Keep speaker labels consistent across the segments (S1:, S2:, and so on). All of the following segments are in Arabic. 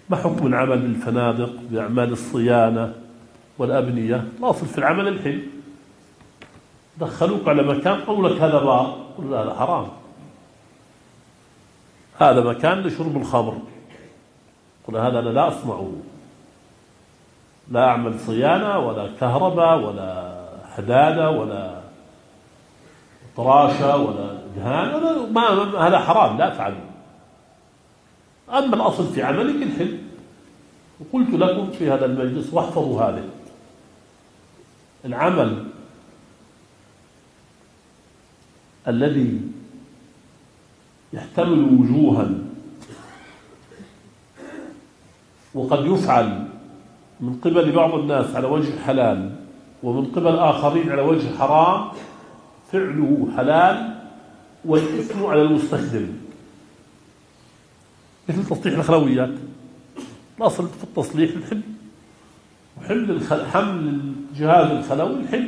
S1: ما حكم العمل بالفنادق بأعمال الصيانة والأبنية؟ الأصل في العمل الحل. دخلوك على مكان قالوا لك هذا بار، قل هذا حرام، هذا مكان لشرب الخمر، قل هذا أنا لا أصنعه، لا أعمل صيانة ولا كهرباء ولا حدادة ولا طراشة ولا دهان، هذا حرام لا أفعله. أما الأصل في عملك الحل. وقلت لكم في هذا المجلس واحفظوا هذا العمل الذي يحتمل وجوها وقد يفعل من قبل بعض الناس على وجه حلال ومن قبل آخرين على وجه حرام، فعله حلال والإثم على المستخدم، مثل تصليح الخلويات. الأصل في التصليح الحل، حمل الجهاز الخلوي الحل.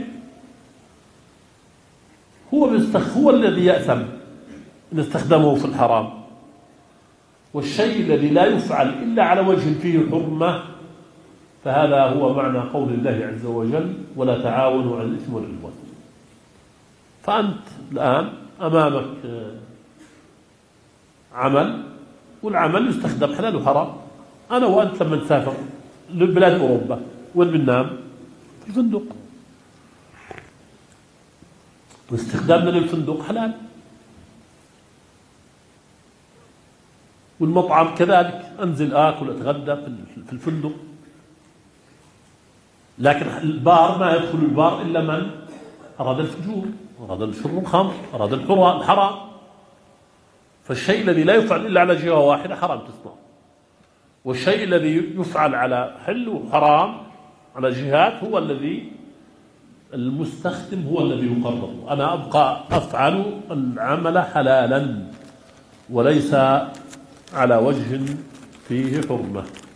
S1: هو الذي يأثم إن استخدمه في الحرام. والشيء الذي لا يفعل إلا على وجه فيه حرمة فهذا هو معنى قول الله عز وجل: ولا تعاونوا على الإثم والعدوان. فأنت الآن أمامك عمل، والعمل يستخدم حلال وحرام. أنا وأنت لما نسافر لبلاد أوروبا وين بننام؟ في الفندق، واستخدامنا للفندق حلال، والمطعم كذلك، أنزل آكل أتغدى في الفندق. لكن البار ما يدخل البار إلا من أراد الفجور، أراد شرب الخمر، أراد الحرام. فالشيء الذي لا يفعل إلا على جهة واحدة حرام تصنع، والشيء الذي يفعل على حل وحرام على جهات هو الذي المستخدم هو الذي يقرر. أنا أبقى أفعل العمل حلالا وليس على وجه فيه حرمة.